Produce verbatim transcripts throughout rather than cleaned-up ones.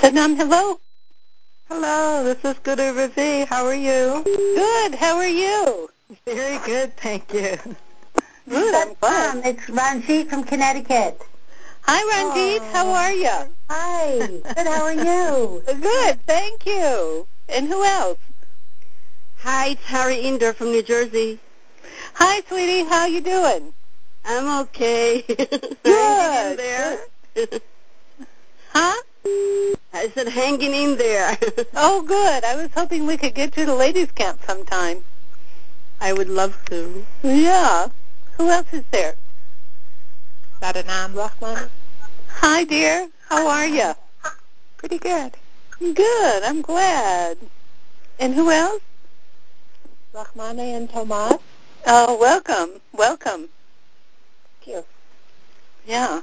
Satnam, hello. Hello, this is Guru Ravi. How are you? Good. How are you? Very good, thank you. Good, I'm glad. Um, it's Ranjit from Connecticut. Hi, Ranjit. Oh. How are you? Hi. Good, how are you? Good, thank you. And who else? Hi, it's Harry Inder from New Jersey. Hi, sweetie. How you doing? I'm okay. Good. Hanging in there. Huh? I said hanging in there. Oh, good. I was hoping we could get to the ladies' camp sometime. I would love to. Yeah. Who else is there? Sadanam Rahman. Hi, dear. How are you? Pretty good. Good. I'm glad. And who else? Rahmane and Tomas. Oh, welcome. Welcome. Thank you. Yeah.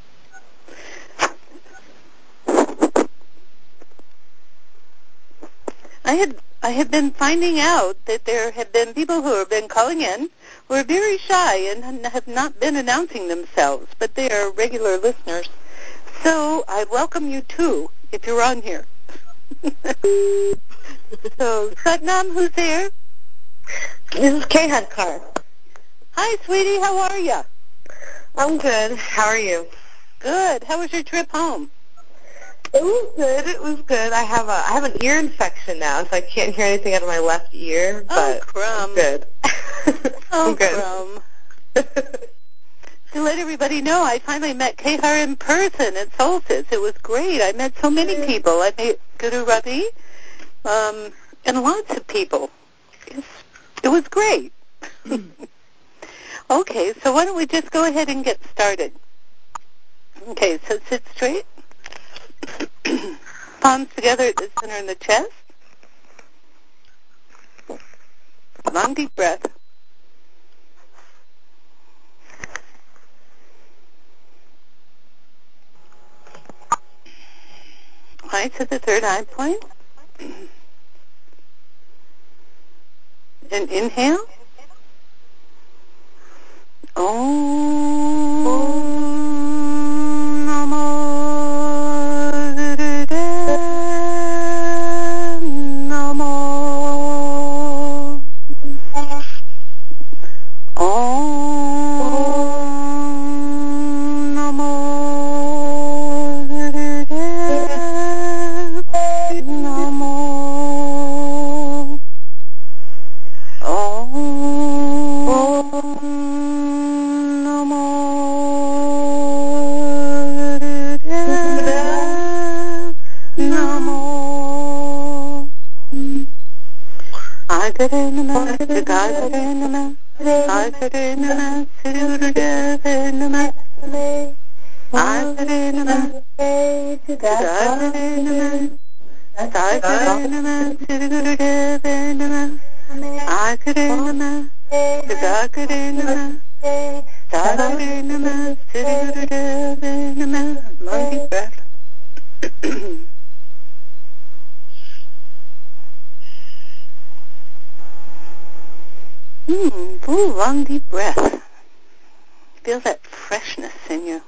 I had I have been finding out that there have been people who have been calling in who are very shy and have not been announcing themselves, but they are regular listeners. So I welcome you too, if you're on here. So, Satnam, who's there? This is Kay Hadkar. Hi, sweetie. How are you? I'm good. How are you? Good. How was your trip home? It was good. It was good. I have a I have an ear infection now, so I can't hear anything out of my left ear. Oh, But crumb. I'm good. Oh, I'm good. crumb. To let everybody know, I finally met Kehar in person at Solstice. It was great. I met so many people. I met Guru Ravi, um, and lots of people. It's, it was great. Okay, so why don't we just go ahead and get started? Okay, so sit straight. Palms together at the center in the chest. Long, deep breath. Eyes to the third eye point. And inhale. Om Namo Gurudeva Namo. Om Namo Gurudeva Namo. Om Namo Gurudeva Namo. Agare Namah, Gagare Namah, Agare Namah, Sri Gurudeva Namah. Agare Namah, Gagare Namah, Agare Namah, Sri Gurudeva Namah. Agare Namah, Gagare Namah, Agare Namah, Sri Gurudeva Namah. Long deep breath. Hmm, ooh, long deep breath. Feel that freshness in you.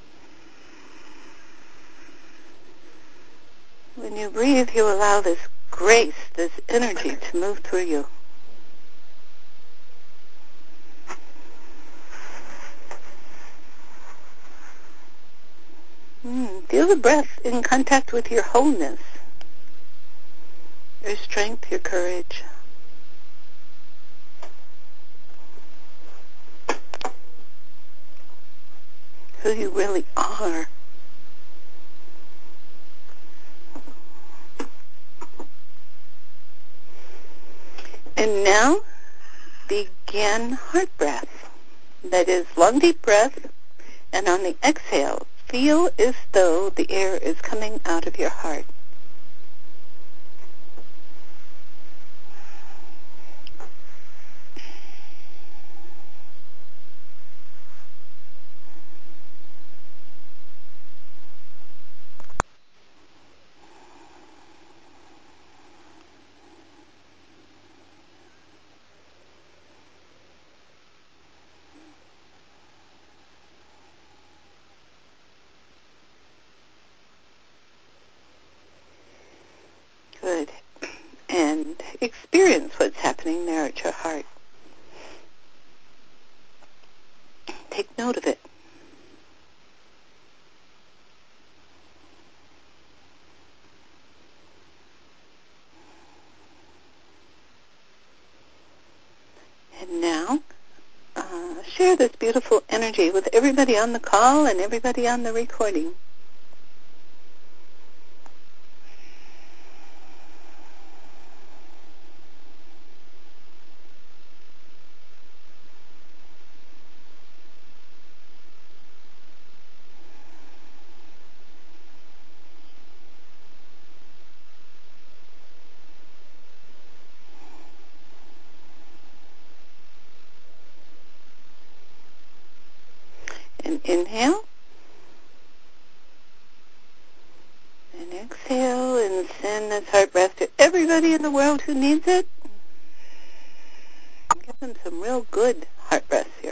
When you breathe, you allow this grace, this energy to move through you. Mm, feel the breath in contact with your wholeness, your strength, your courage. Who you really are. And now, begin heart breath. That is long deep breath, and on the exhale, feel as though the air is coming out of your heart. experience what's happening there at your heart. Take note of it. And now, uh, share this beautiful energy with everybody on the call and everybody on the recording. And inhale. And exhale and send this heart breath to everybody in the world who needs it. Give them some real good heart breaths here.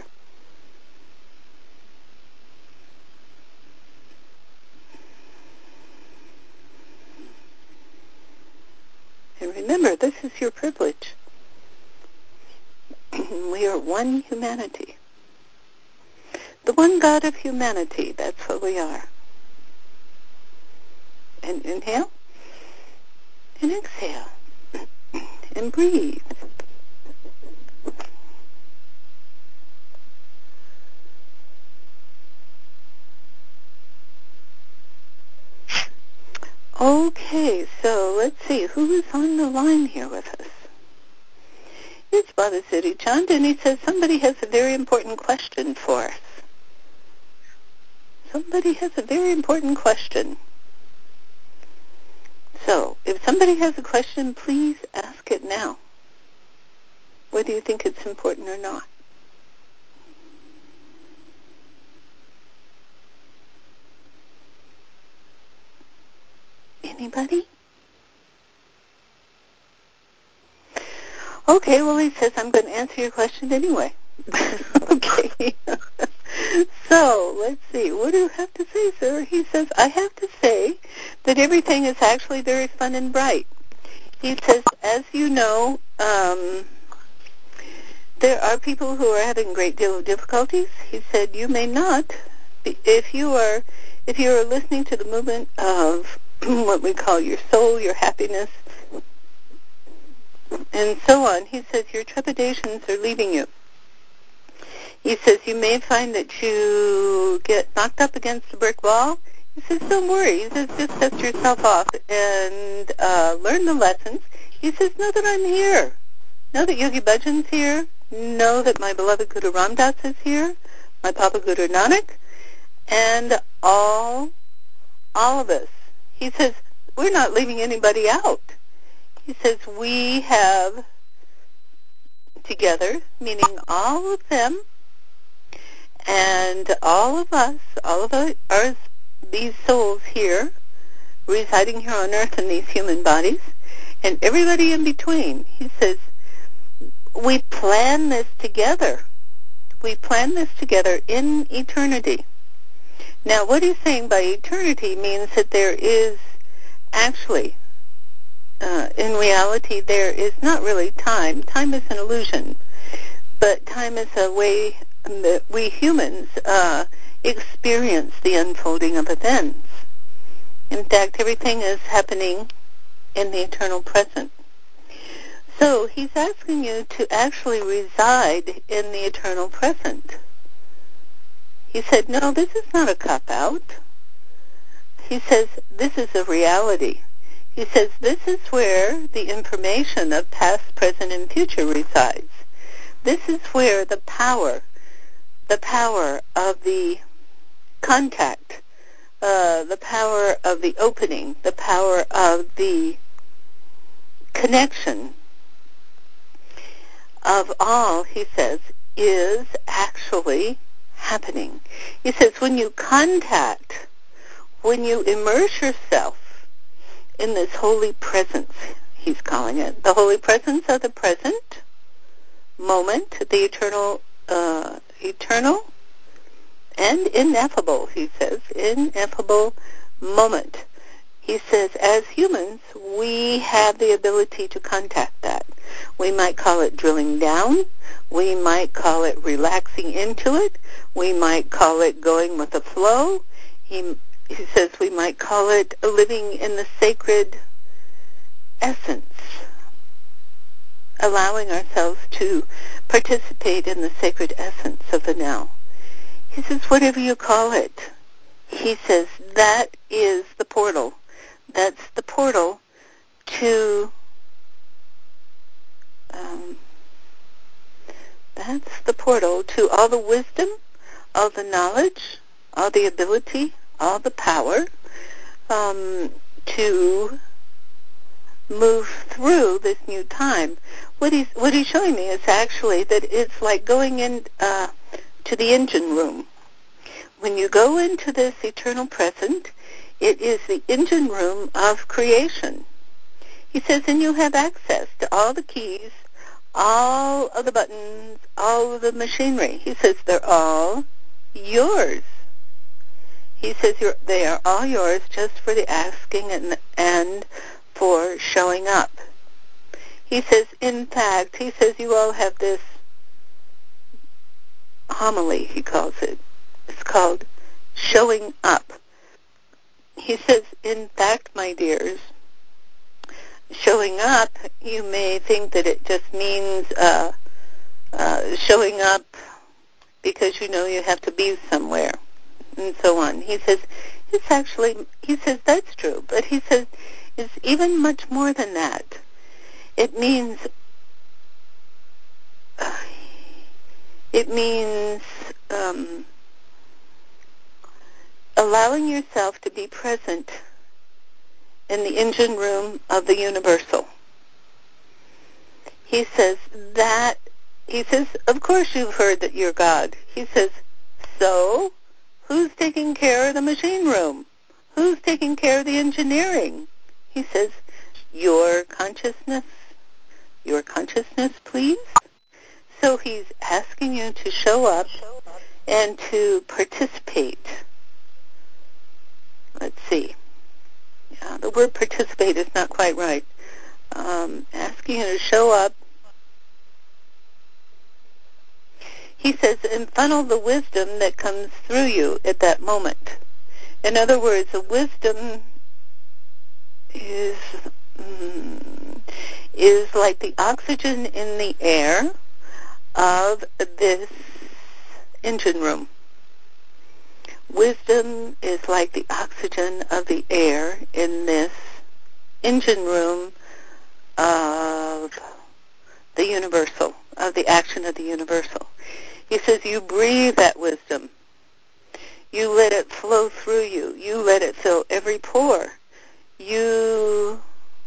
And remember, this is your privilege. We are one humanity. The one God of humanity, that's what we are. And inhale. And exhale. And breathe. Okay, so let's see, who is on the line here with us? It's Baba Siddhi Chand, and he says somebody has a very important question for us. Somebody has a very important question. So, if somebody has a question, please ask it now, whether you think it's important or not. Anybody? Okay, well, he says, I'm going to answer your question anyway. Okay. So, let's see. What do you have to say, sir? He says, I have to say that everything is actually very fun and bright. He says, as you know, um, there are people who are having a great deal of difficulties. He said, you may not, if you are, if you are listening to the movement of what we call your soul, your happiness, and so on. He says your trepidations are leaving you. He says you may find that you get knocked up against a brick wall. He says don't worry. He says just dust yourself off and uh, learn the lessons. He says know that I'm here. Know that Yogi Bhajan's here. Know that my beloved Guru Ram Das is here. My Papa Guru Nanak. And all, all of us. He says we're not leaving anybody out. He says we have together, meaning all of them and all of us, all of us, these souls here, residing here on earth in these human bodies, and everybody in between. He says we plan this together. We plan this together in eternity. Now, what he's saying by eternity means that there is actually Uh, in reality, there is not really time. Time is an illusion, but time is a way that we humans uh, experience the unfolding of events. In fact, everything is happening in the eternal present. So he's asking you to actually reside in the eternal present. He said, no, this is not a cop-out. He says, this is a reality. He says this is where the information of past, present, and future resides. This is where the power, the power of the contact, uh, the power of the opening, the power of the connection of all, he says, is actually happening. He says when you contact, when you immerse yourself in this holy presence, he's calling it. The holy presence of the present moment, the eternal, uh, eternal and ineffable, he says, ineffable moment. he says, as humans, we have the ability to contact that. We might call it drilling down. We might call it relaxing into it. We might call it going with the flow. He, he says we might call it living in the sacred essence, allowing ourselves to participate in the sacred essence of the now. He says, whatever you call it, he says, that is the portal. That's the portal to, um, that's the portal to all the wisdom, all the knowledge, all the ability, all the power um, to move through this new time. What he's, what he's showing me is actually that it's like going in uh, to the engine room. When you go into this eternal present, it is the engine room of creation. He says, and you have access to all the keys, all of the buttons, all of the machinery. He says they're all yours. He says you're, they are all yours just for the asking and, and for showing up. He says, in fact, he says you all have this homily, he calls it. It's called showing up. He says, in fact, my dears, showing up, you may think that it just means uh, uh, showing up because you know you have to be somewhere and so on. He says, it's actually, he says that's true, but he says it's even much more than that. It means, uh, it means um, allowing yourself to be present in the engine room of the universal. He says that, he says, of course you've heard that you're God. He says, so who's taking care of the machine room? Who's taking care of the engineering? He says, your consciousness, your consciousness, please. So he's asking you to show up and to participate. Let's see. Yeah, the word participate is not quite right. Um, asking you to show up. He says, and funnel the wisdom that comes through you at that moment. In other words, the wisdom is mm, is like the oxygen in the air of this engine room. Wisdom is like the oxygen of the air in this engine room of the universal, of the action of the universal. He says you breathe that wisdom. You let it flow through you. You let it fill every pore. You,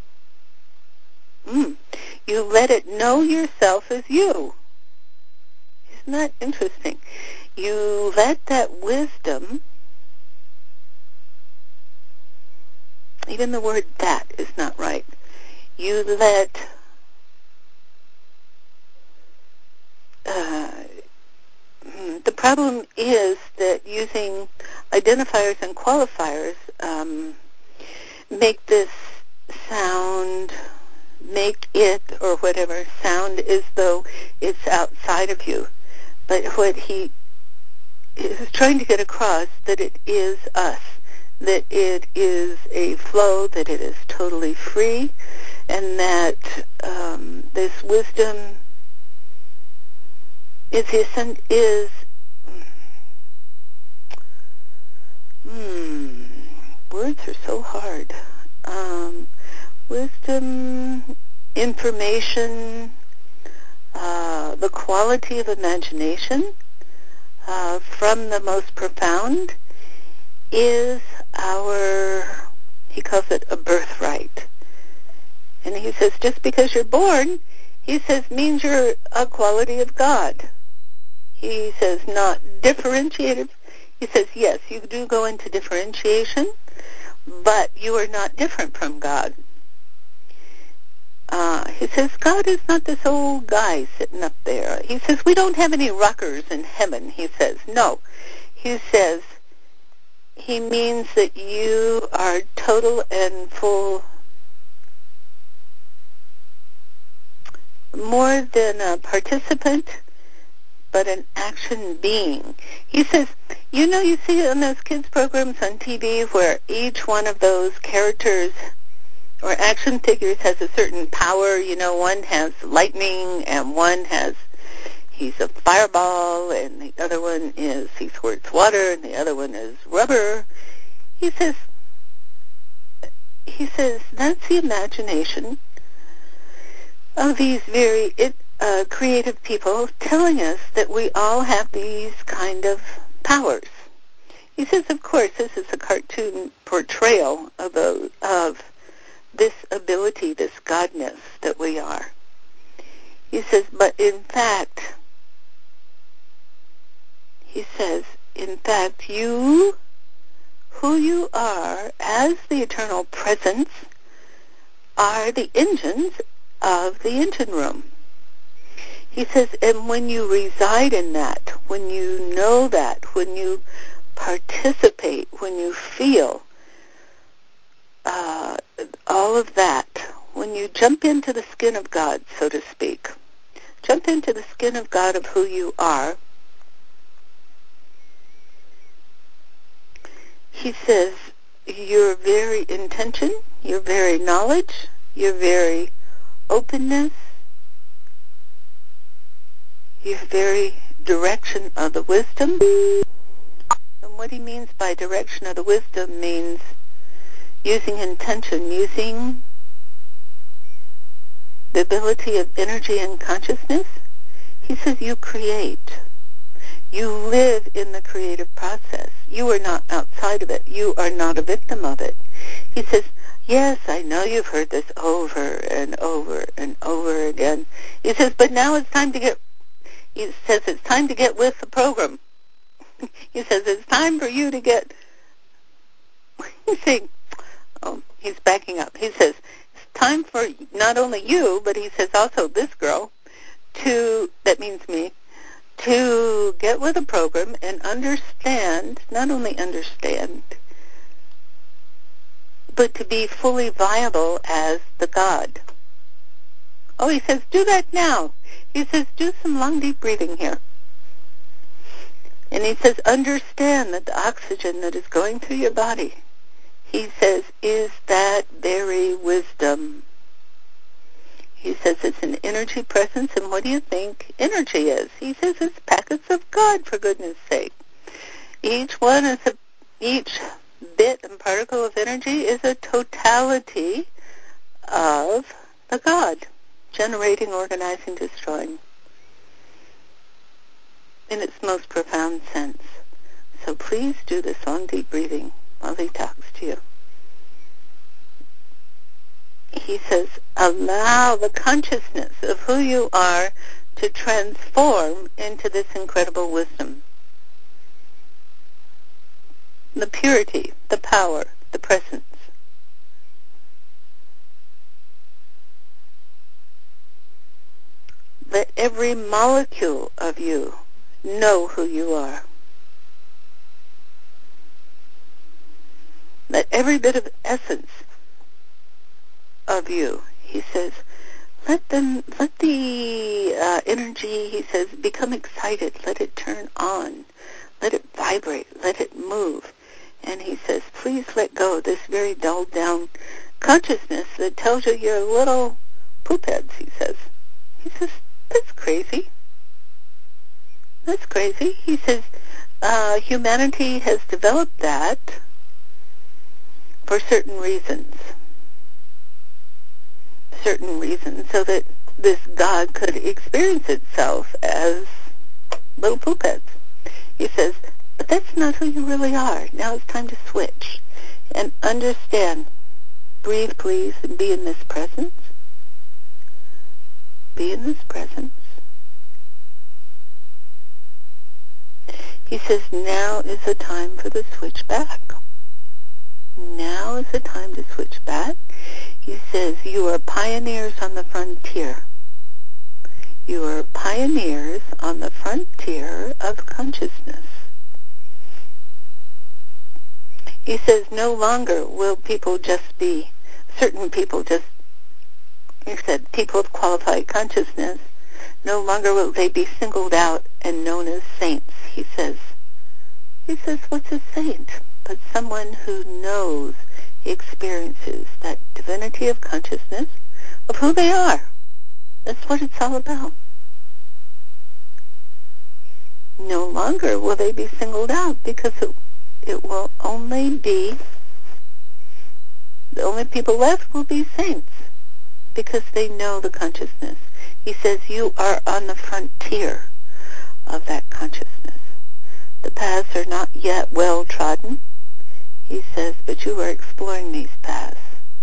mm, you let it know yourself as you. Isn't that interesting? You let that wisdom, even the word that is not right. You let uh, the problem is that using identifiers and qualifiers um, make this sound, make it or whatever sound as though it's outside of you. But what he is trying to get across, that it is us, that it is a flow, that it is totally free, and that um, this wisdom is, is hmm, words are so hard. Um, wisdom, information, uh, the quality of imagination uh, from the most profound is our, he calls it a birthright. And he says, just because you're born, he says, means you're a quality of God. He says, not differentiated. He says, yes, you do go into differentiation, but you are not different from God. Uh, he says, God is not this old guy sitting up there. He says, we don't have any rockers in heaven, he says. No. He says, he means that you are total and full, more than a participant, but an action being. He says, you know, you see on those kids' programs on T V where each one of those characters or action figures has a certain power. You know, one has lightning and one has, he's a fireball, and the other one is, he squirts water, and the other one is rubber. He says, he says, that's the imagination of these very uh, creative people telling us that we all have these kind of powers. He says, of course, this is a cartoon portrayal of, a, of this ability, this godness that we are. He says, but in fact, he says, in fact, you, who you are as the eternal presence, are the engines of the engine room. He says, and when you reside in that, when you know that, when you participate, when you feel uh, all of that, when you jump into the skin of God, so to speak, jump into the skin of God of who you are, he says, your very intention, your very knowledge, your very openness, your very direction of the wisdom. And what he means by direction of the wisdom means using intention, using the ability of energy and consciousness. He says you create. You live in the creative process. You are not outside of it. You are not a victim of it. He says, yes, I know you've heard this over and over and over again. He says, but now it's time to get, he says it's time to get with the program. He says it's time for you to get, he's saying, oh, he's backing up. He says, it's time for not only you, but he says also this girl to, that means me, to get with the program and understand, not only understand, but to be fully viable as the God. Oh, he says, do that now. He says, do some long, deep breathing here. And he says, understand that the oxygen that is going through your body, he says, is that very wisdom. He says it's an energy presence, and what do you think energy is? He says it's packets of God, for goodness sake. Each one is a, each bit and particle of energy is a totality of the God, generating, organizing, destroying, in its most profound sense. So please do this long, deep breathing while he talks to you. He says, allow the consciousness of who you are to transform into this incredible wisdom. The purity, the power, the presence. Let every molecule of you know who you are. Let every bit of essence of you, he says, let them, let the uh, energy, he says, become excited. Let it turn on. Let it vibrate. Let it move. And he says, please let go of this very dulled down consciousness that tells you you're little poop heads, he says. He says, that's crazy. That's crazy. He says, uh, humanity has developed that for certain reasons. Certain reasons, so that this God could experience itself as little poop heads. He says, but that's not who you really are. Now it's time to switch and understand. Breathe, please, and be in this presence. Be in this presence. He says, now is the time for the switch back. Now is the time to switch back. He says, you are pioneers on the frontier. You are pioneers on the frontier of consciousness. He says no longer will people just be, certain people just, he said people of qualified consciousness, no longer will they be singled out and known as saints. He says, he says, what's a saint? But someone who knows, experiences that divinity of consciousness of who they are. That's what it's all about. No longer will they be singled out because it, it will only be, the only people left will be saints because they know the consciousness. He says you are on the frontier of that consciousness. The paths are not yet well trodden, he says, but you are exploring these paths.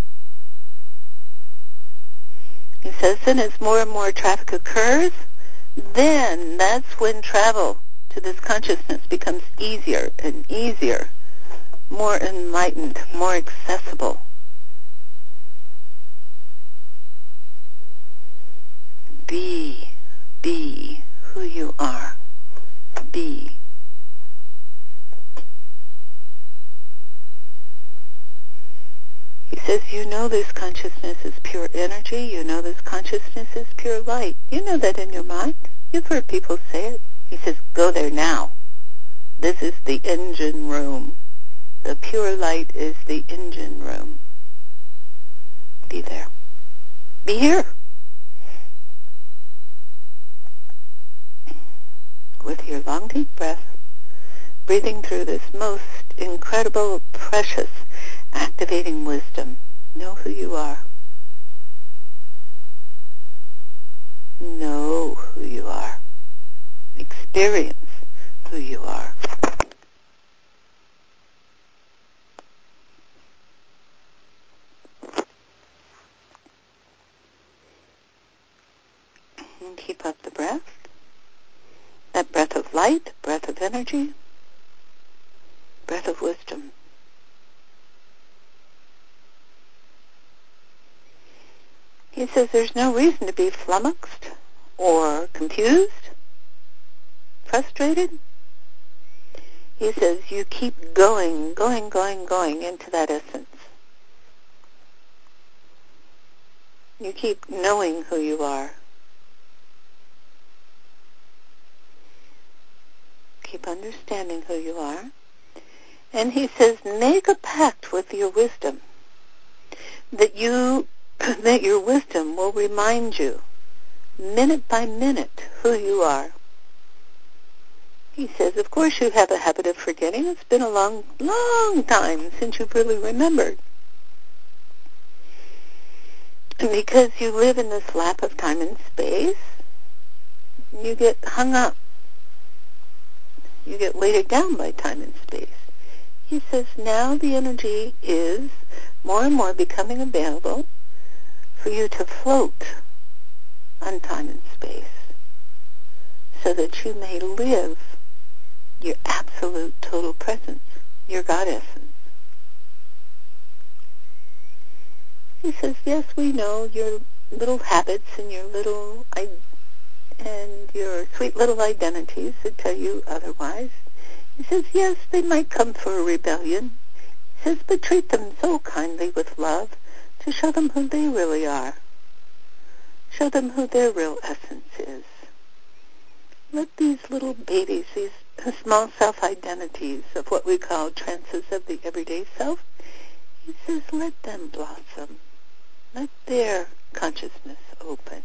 He says, and as more and more traffic occurs, then that's when travel to this consciousness becomes easier and easier, more enlightened, more accessible. Be, be who you are. Be. He says, you know this consciousness is pure energy. You know this consciousness is pure light. You know that in your mind. You've heard people say it. He says, go there now. This is the engine room. The pure light is the engine room. Be there. Be here. With your long, deep breath, breathing through this most incredible, precious, activating wisdom. Know who you are. Know who you are. Experience who you are. And keep up the breath. That breath of light, breath of energy, breath of wisdom. He says there's no reason to be flummoxed or confused, frustrated. He says you keep going, going, going, going into that essence. You keep knowing who you are. Keep understanding who you are. And he says, make a pact with your wisdom that you, that your wisdom will remind you minute by minute who you are. He says, of course you have a habit of forgetting. It's been a long, long time since you've really remembered. And because you live in this lap of time and space, you get hung up. You get weighted down by time and space. He says now the energy is more and more becoming available for you to float on time and space so that you may live your absolute total presence, your God essence. He says, yes, we know your little habits and your little and your sweet little identities that tell you otherwise. He says, yes, they might come for a rebellion. He says, but treat them so kindly with love to show them who they really are. Show them who their real essence is. Let these little babies, these small self-identities of what we call trances of the everyday self, he says, let them blossom. Let their consciousness open.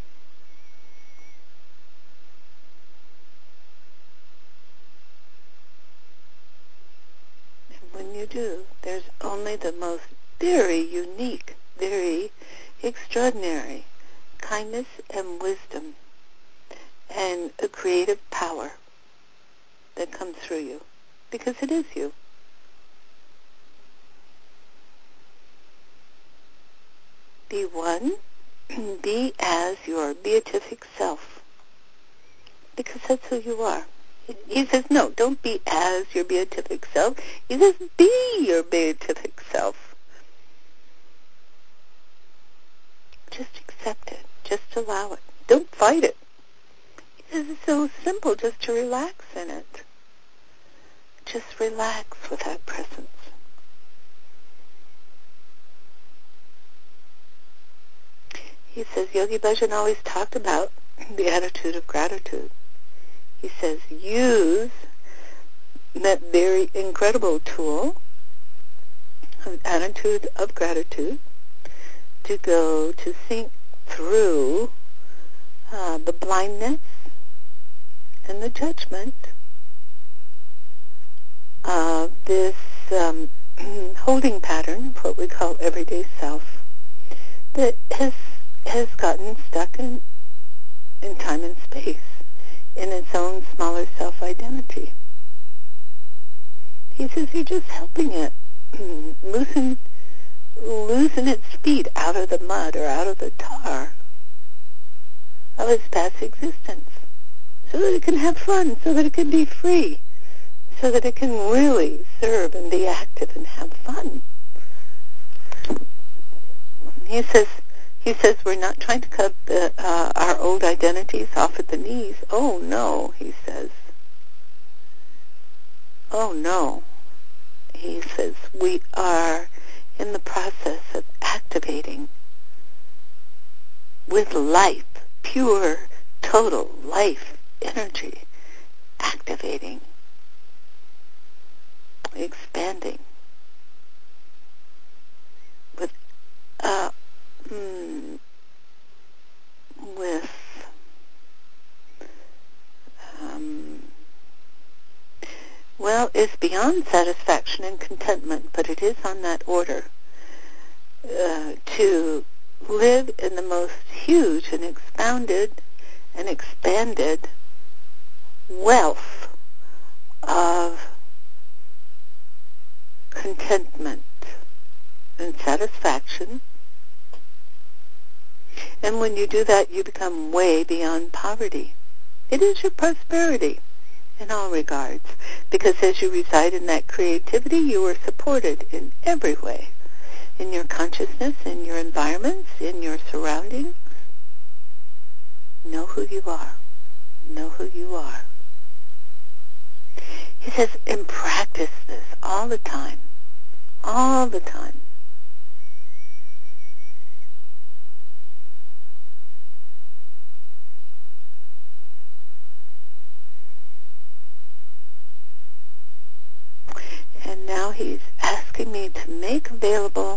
When you do, there's only the most very unique, very extraordinary kindness and wisdom and a creative power that comes through you, because it is you. Be one, be as your beatific self, because that's who you are. He says, no, don't be as your beatific self. He says, be your beatific self. Just accept it. Just allow it. Don't fight it. He says it's so simple just to relax in it. Just relax with that presence. He says Yogi Bhajan always talked about the attitude of gratitude. He says use that very incredible tool, an attitude of gratitude, to go to think through uh, the blindness and the judgment of this um, holding pattern, what we call everyday self, that has has gotten stuck in, in time and space, in its own smaller self-identity. He says you're just helping it loosen, loosen its feet out of the mud or out of the tar of its past existence, so that it can have fun, so that it can be free, so that it can really serve and be active and have fun. He says, he says we're not trying to cut the, uh, our old identities off at the knees. Oh, no, he says. Oh, no. He says we are in the process of activating with life, pure, total life energy, activating, expanding with uh, mm, with um, well, it's beyond satisfaction and contentment, but it is on that order uh, to live in the most huge and expounded and expanded wealth of contentment and satisfaction. And when you do that, you become way beyond poverty. It is your prosperity in all regards, because as you reside in that creativity, you are supported in every way, in your consciousness, in your environments, in your surroundings. Know who you are. Know who you are. He says, and practice this all the time. All the time. And now he's asking me to make available,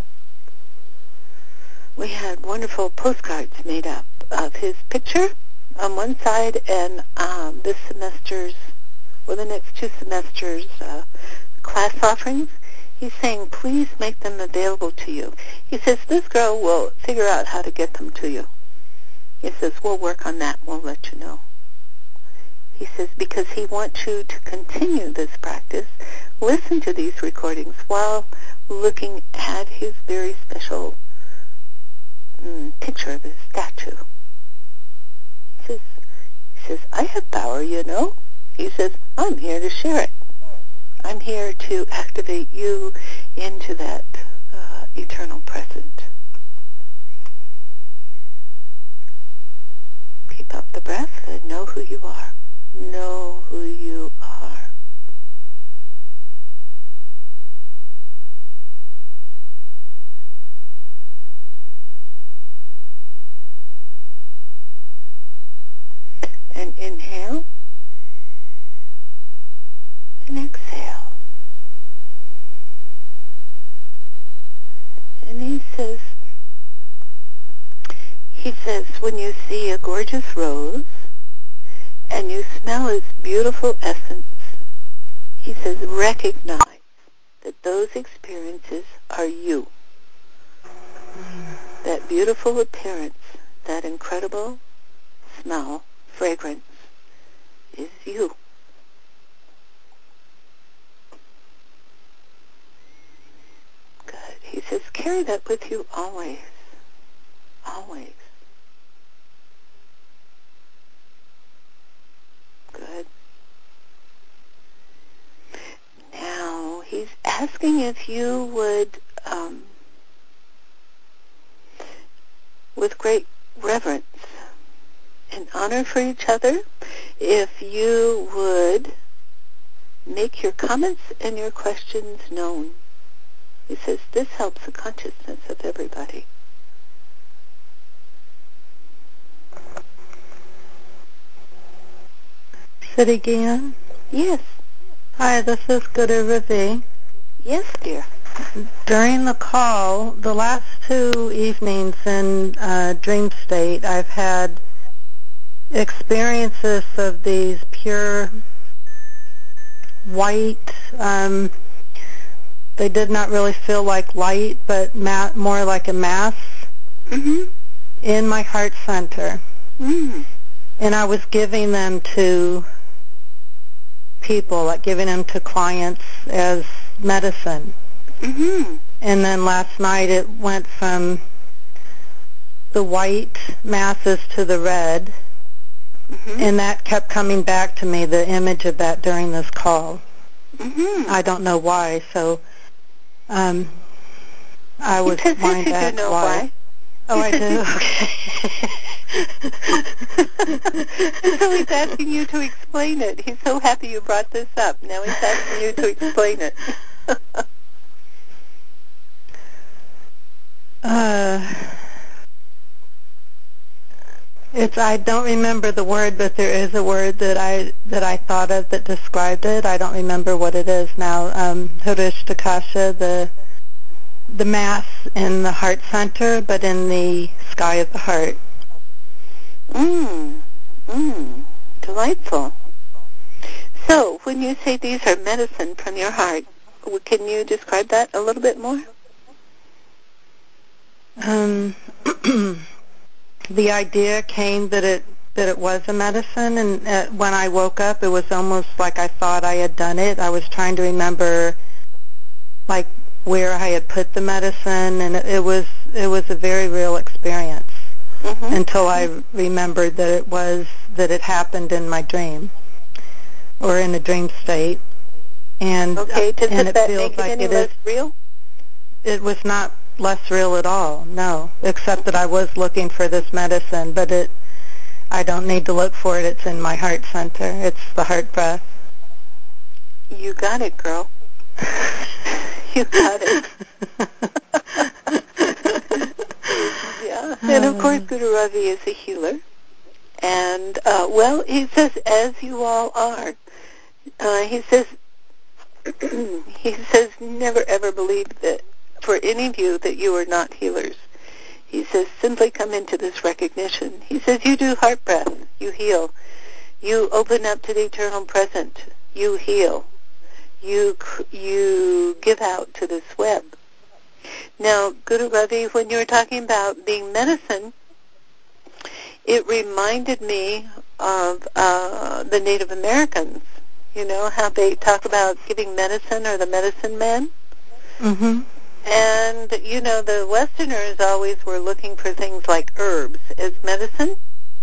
we had wonderful postcards made up of his picture on one side and um, this semester's, or the next two semesters' uh, class offerings. He's saying, please make them available to you. He says, this girl will figure out how to get them to you. He says, we'll work on that. We'll let you know. He says, because he wants you to continue this practice, listen to these recordings while looking at his very special mm, picture of his statue. He says, he says, I have power, you know. He says, I'm here to share it. I'm here to activate you into that uh, eternal present. Keep up the breath and know who you are. Know who you are. And inhale and exhale. And he says, he says, when you see a gorgeous rose and you smell its beautiful essence, he says, recognize that those experiences are you. That beautiful appearance, that incredible smell, fragrance, is you. Good. He says, carry that with you always. Always. Good. Now, he's asking if you would, um, with great reverence and honor for each other, if you would make your comments and your questions known. He says this helps the consciousness of everybody. City Gian? Yes. Hi, this is Guru Ravi. Yes, dear. During the call, the last two evenings in uh, dream state, I've had experiences of these pure white, um, they did not really feel like light, but ma- more like a mass Mm-hmm. in my heart center. Mm. And I was giving them to people, like giving them to clients as medicine. Mm-hmm. And then last night it went from the white masses to the red, Mm-hmm. and that kept coming back to me, the image of that during this call. Mm-hmm. I don't know why, so um, I was Because wanting yes, you to do ask know why. why. Oh, I do? Okay. And so he's asking you to explain it. He's so happy you brought this up. Now he's asking you to explain it. uh, it's I don't remember the word, but there is a word that I that I thought of that described it. I don't remember what it is now. Um, Haristakasha, the the mass in the heart center, but in the sky of the heart. Mm. Mm. Delightful. So, when you say these are medicine from your heart, w- can you describe that a little bit more? Um, the idea came that it that it was a medicine, and uh, when I woke up, it was almost like I thought I had done it. I was trying to remember, like, where I had put the medicine, and it, it was it was a very real experience Mm-hmm. until I remembered that it was that it happened in my dream or in a dream state, and Okay, does and it, it that feels make it like any it less is. real? It was not less real at all, no, except that I was looking for this medicine, but it I don't need to look for it. It's in my heart center. It's the heart breath. You got it, girl. You got it. Yeah. And of course, Guru Ravi is a healer. And, uh, well, he says, as you all are. Uh, he says, he says, never ever believe that for any of you that you are not healers. He says, simply come into this recognition. He says, you do heart breath. You heal. You open up to the eternal present. You heal. You you give out to this web. Now, Guru Ravi, when you were talking about being medicine, it reminded me of uh, the Native Americans. You know, how they talk about giving medicine or the medicine man. Mm-hmm. And, you know, the Westerners always were looking for things like herbs as medicine.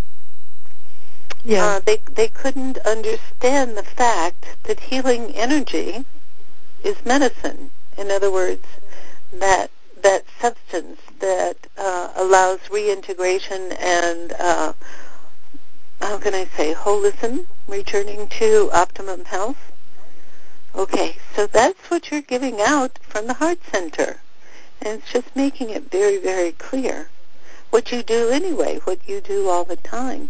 Yes. Uh, they they couldn't understand the fact that healing energy is medicine. In other words, that that substance that uh, allows reintegration and uh, how can I say holism, returning to optimum health. Okay, so that's what you're giving out from the heart center, and it's just making it very, very clear what you do anyway, what you do all the time.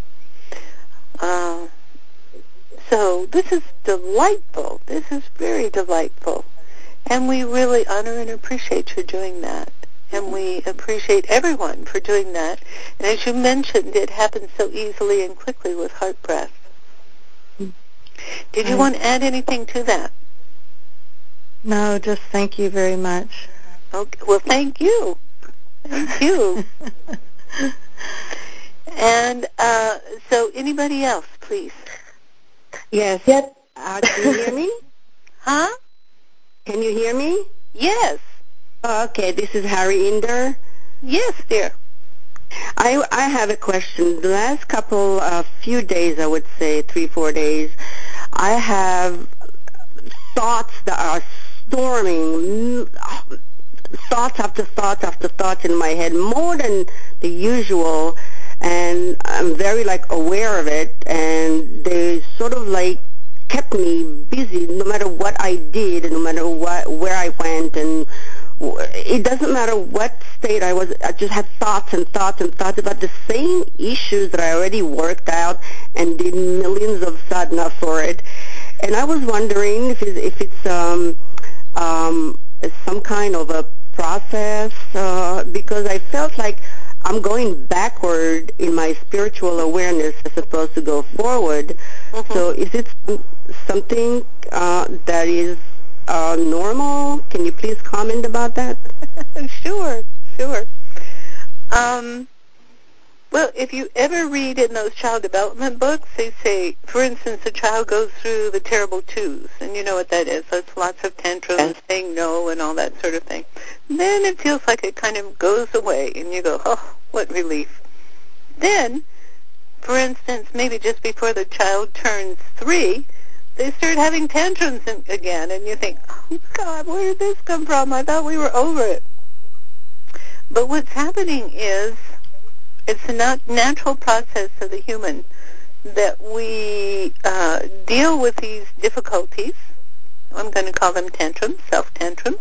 Uh, so this is delightful. This is very delightful. And we really honor and appreciate you doing that. And we appreciate everyone for doing that. And as you mentioned, it happens so easily and quickly with heart breath. Did you Right. want to add anything to that? No, just thank you very much. Okay. Well, thank you. Thank you. And uh, so anybody else, please? Yes. Yes. Uh, can you hear me? Huh? Can you hear me? Yes. Oh, okay. This is Harry Inder. Yes, dear. I I have a question. The last couple of few days, I would say three four days, I have thoughts that are storming, thoughts after thoughts after thoughts in my head, more than the usual, and I'm very like aware of it, and they sort of like kept me busy no matter what I did, no matter what where I went and it doesn't matter what state I was, I just had thoughts and thoughts and thoughts about the same issues that I already worked out and did millions of sadhana for it. And I was wondering if it's, if it's um, um, some kind of a process, uh, because I felt like I'm going backward in my spiritual awareness as opposed to go forward. Mm-hmm. So is it something uh, that is uh, normal? Can you please comment about that? Sure, sure. Um, well, if you ever read in those child development books, they say, for instance, a child goes through the terrible twos, and you know what that is. That's lots of tantrums, yes. saying no, and all that sort of thing. And then it feels like it kind of goes away, and you go, oh, what relief. Then, for instance, maybe just before the child turns three, they start having tantrums again, and you think, oh, God, where did this come from? I thought we were over it. But what's happening is it's a nat- natural process of the human that we uh, deal with these difficulties. I'm going to call them tantrums, self-tantrums.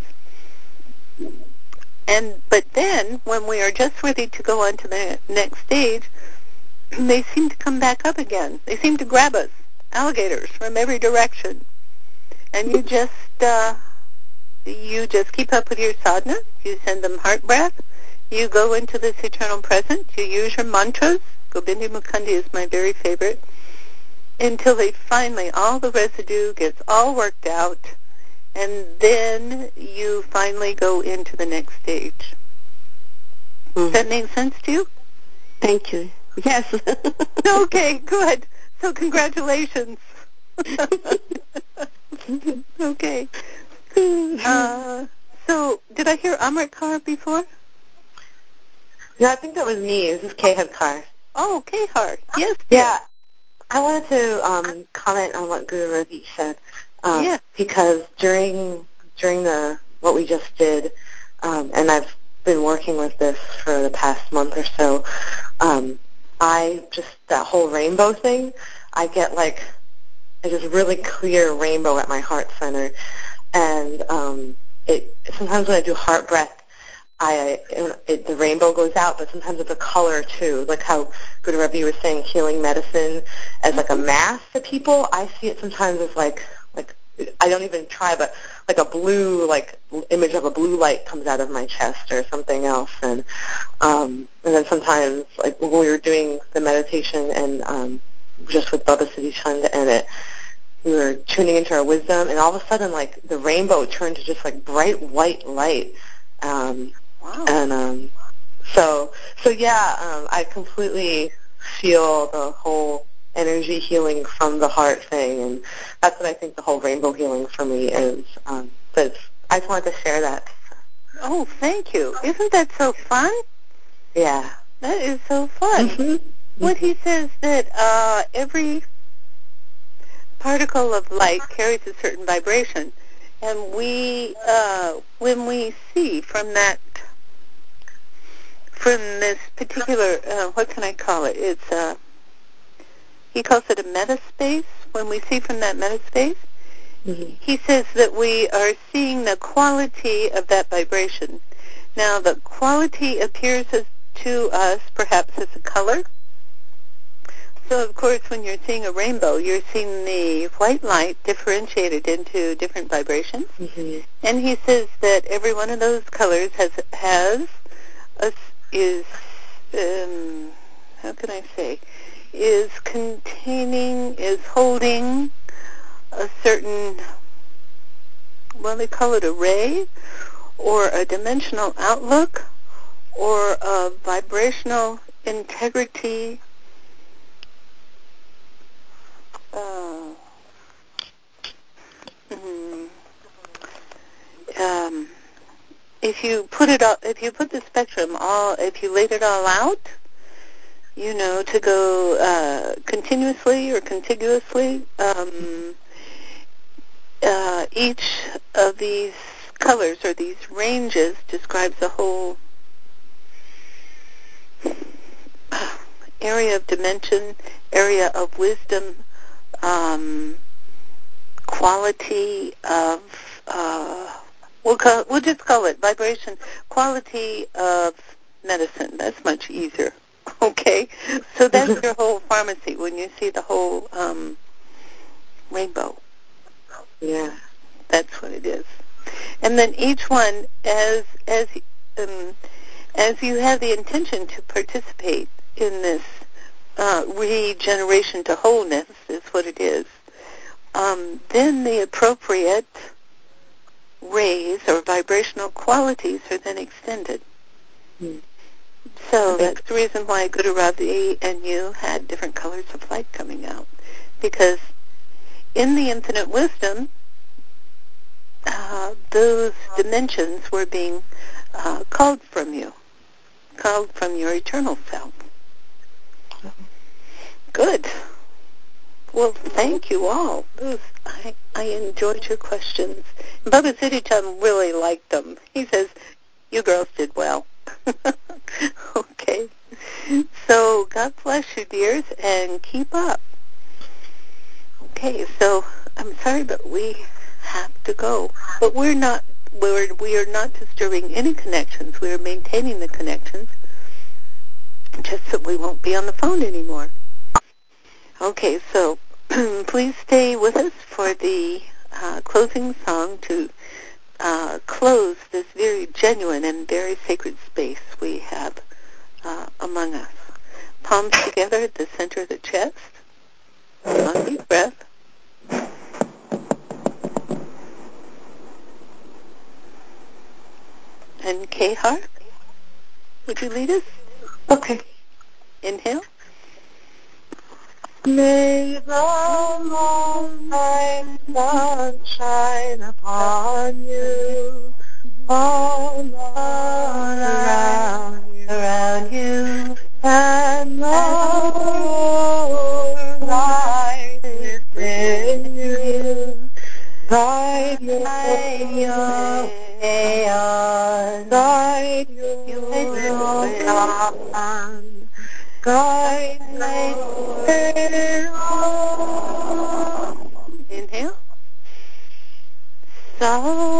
And but then, when we are just ready to go on to the next stage, they seem to come back up again. They seem to grab us, alligators, from every direction. And you just uh, you just keep up with your sadhana. You send them heart breath. You go into this eternal present. You use your mantras. Gobindi Mukandi is my very favorite. Until they finally, all the residue gets all worked out, and then you finally go into the next stage. Mm. Does that make sense to you? Thank you. Yes. Okay, good. So congratulations. Okay. Uh, so did I hear Amrit Kaur before? No, I think that was me. This is Kehar Kaur. Oh, Kehar. Yes. Yeah. I wanted to um, comment on what Guru Ravi said. Um, yeah. Because during during the what we just did, um, and I've been working with this for the past month or so, um, I just, that whole rainbow thing, I get like a just really clear rainbow at my heart center. And um, it sometimes when I do heart breath, I it, the rainbow goes out, but sometimes it's a color too, like how Guru Ravi was saying, healing medicine as like a mask to people. I see it sometimes as like like I don't even try, but like a blue like image of a blue light comes out of my chest or something else, and um, and then sometimes like when we were doing the meditation and um, just with Baba Siddhi Chand and it. We were tuning into our wisdom, and all of a sudden, like, the rainbow turned to just, like, bright white light. Um, wow. And um, so, so yeah, um, I completely feel the whole energy healing from the heart thing, and that's what I think the whole rainbow healing for me is. Um, but I just wanted to share that. Oh, thank you. Isn't that so fun? Yeah. That is so fun. Mm-hmm. What Mm-hmm. he says that uh, every particle of light carries a certain vibration, and we, uh, when we see from that, from this particular, uh, what can I call it? It's uh, he calls it a metaspace. When we see from that metaspace, mm-hmm. he says that we are seeing the quality of that vibration. Now, the quality appears as, to us perhaps as a color. So, of course, when you're seeing a rainbow, you're seeing the white light differentiated into different vibrations. Mm-hmm. And he says that every one of those colors has has a, is um, how can I say is containing is holding a certain, well, they call it a ray or a dimensional outlook or a vibrational integrity. Uh, mm, um, if you put it all, if you put the spectrum all, if you laid it all out, you know, to go uh, continuously or contiguously, um, uh, each of these colors or these ranges describes a whole area of dimension, area of wisdom, um, quality of uh, We'll call, we'll just call it vibration, quality of medicine. That's much easier. Okay? So that's your whole pharmacy when you see the whole um, rainbow. Yeah. That's what it is. And then each one, as as um, as you have the intention to participate in this uh, regeneration to wholeness, is what it is, um, then the appropriate rays or vibrational qualities are then extended. Mm. So that's the reason why Guru Ravi and you had different colors of light coming out. Because in the infinite wisdom, uh, those dimensions were being uh, called from you, called from your eternal self. Good. Well, thank you all. Those, I, I enjoyed your questions. Baba Siddhicham really liked them. He says, you girls did well. Okay. So God bless you, dears, and keep up. Okay, so I'm sorry, but we have to go. But we're not, we're, we are not disturbing any connections. We are maintaining the connections, just that we won't be on the phone anymore. Okay, so please stay with us for the uh, closing song to uh, close this very genuine and very sacred space we have uh, among us. Palms together at the center of the chest. Long deep breath. And Kehar, would you lead us? Okay. Inhale. May the morning sun shine upon you, all around you, around you, and the light within you. Guide your way on, guide your way on, guide your way on. Inhale. Sa.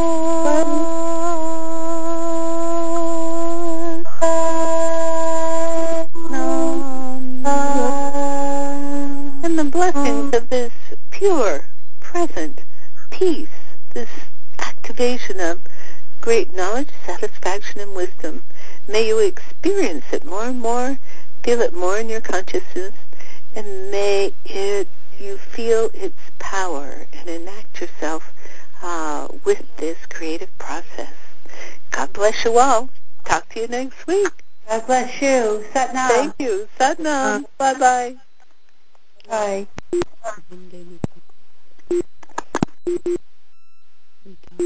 And the blessings of this pure, present peace, this activation of great knowledge, satisfaction, and wisdom. May you experience it more and more, feel it more in your consciousness, and may it you feel its power and enact yourself uh, with this creative process. God bless you all. Talk to you next week. God bless you. Satnam. Thank you. Satnam. Uh, Bye-bye. Bye.